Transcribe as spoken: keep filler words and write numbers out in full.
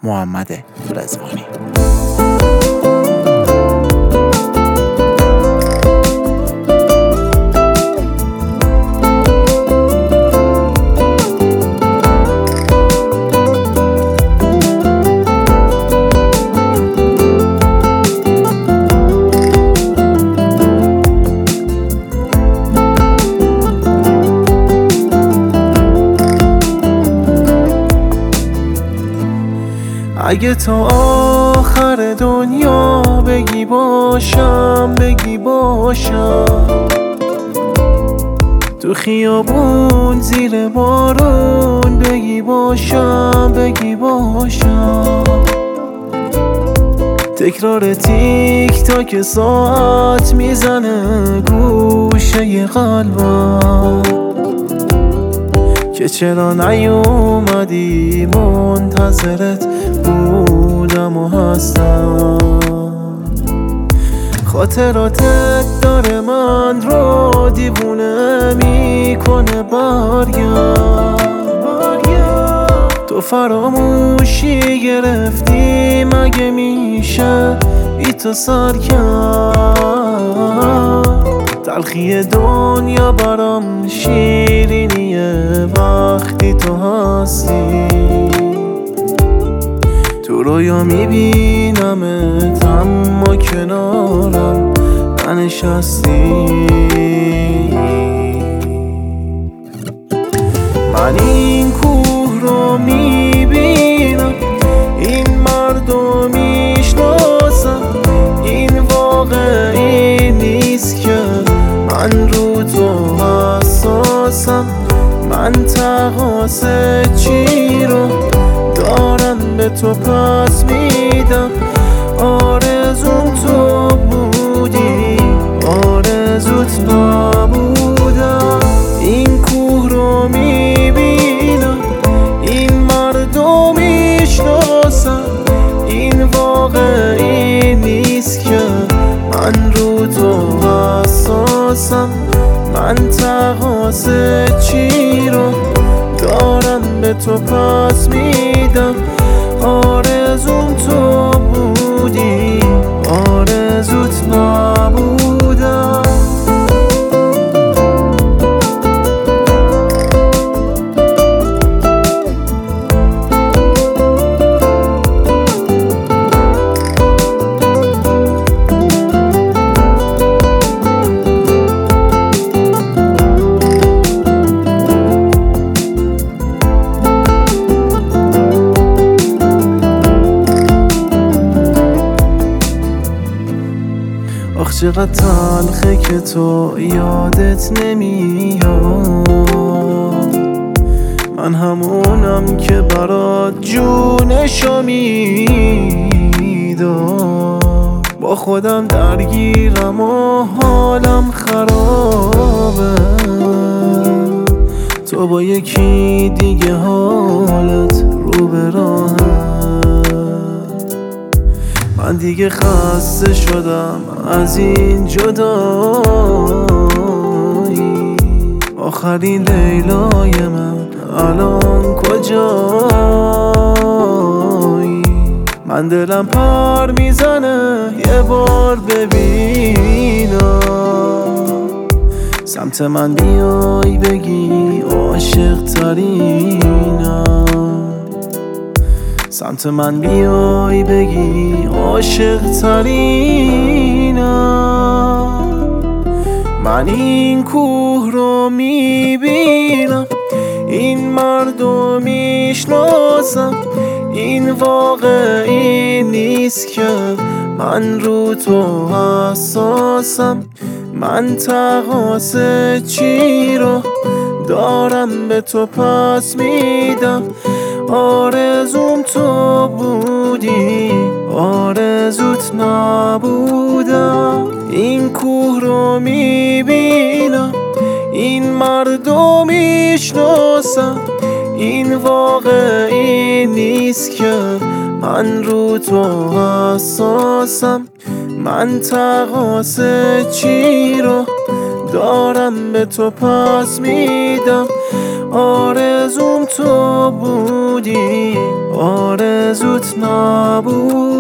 محمد رضوانی. اگه تا آخر دنیا بگی باشم بگی باشم، تو خیابون زیر بارون بگی باشم بگی باشم، تکرار تیک تاک ساعت میزنه گوشه قلبم که چرا نیومدی، منتظرت بودم و هستم. خاطراتت داره من رو دیوونه میکنه، برگرد تو فراموشی گرفتی، مگه میشه بی تو سر کرد؟ تلخی دنیا برام شیرینیه وقتی تو هستی، تو رویا میبینمت اما کنارم ننشستی. من این کوه رو میبینم، این مردم میشناسم، این واقعی نیست که من رو تو حساسم. من تقاص چی رو دارم به تو پس میدم، آرزوم تو بودی آرزوت نبودم. این کوه رو میبینم، این مردم میشناسم، این واقعی نیست که من رو تو حساسم. من تقاص چی رو دارم به تو پس میدم، آرزوم تو بودی آرزوت نبودم. آخ چقدر تلخه که تو یادت نمیاد، من همونم که برات جونشو میدم. با خودم درگیرم و حالم خرابه، تو با یکی دیگه حالت رو به راهه. من دیگه خسته شدم از این جدایی، آخرین لیلای من الان کجایی؟ من دلم پر میزنه یه بار ببینم، سمت من بیای بگی عاشق ترینم، سمت من بیای بگی عاشق ترینم. من این کوه رو میبینم، این مردم میشناسم، این واقعی نیست که من رو تو حساسم. من تقاص چی رو دارم به تو پس میدم، آرزوم تو بودی آرزوت نبودم. این کوه رو میبینم، این مردم میشناسم، این واقعی نیست که من رو تو حساسم. من تقاص چی رو دارم به تو پس میدم، آرزوم تو بودی آرزوم آرزوت نابود